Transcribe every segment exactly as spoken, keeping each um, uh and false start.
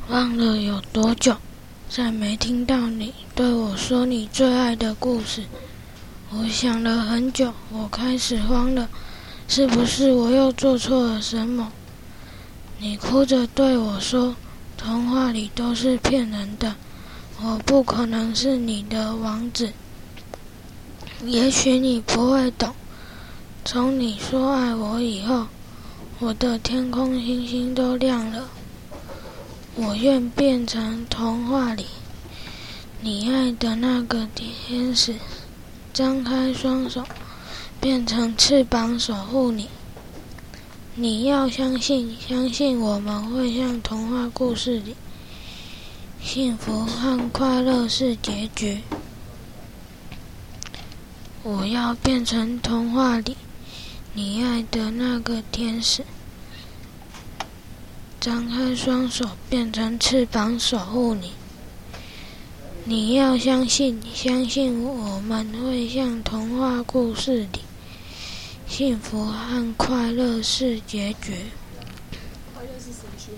忘了有多久，再没听到你对我说你最爱的故事。我想了很久，我开始慌了，是不是我又做错了什么？你哭着对我说，童话里都是骗人的，我不可能是你的王子。也许你不会懂，从你说爱我以后，我的天空星星都亮了。我愿变成童话里你爱的那个天使，张开双手，变成翅膀守护你。你要相信，相信我们会像童话故事里，幸福和快乐是结局。我要变成童话里你爱的那个天使，张开双手，变成翅膀守护你。你要相信，相信我们会像童话故事里，幸福和快乐是结局。 快乐是神仙。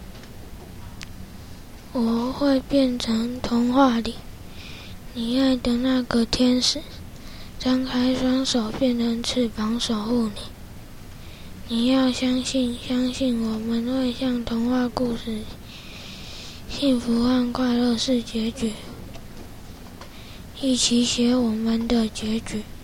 我会变成童话里你爱的那个天使，张开双手，变成翅膀守护你。你要相信，相信我们会像童话故事里，幸福和快乐是结局。一起写我们的结局。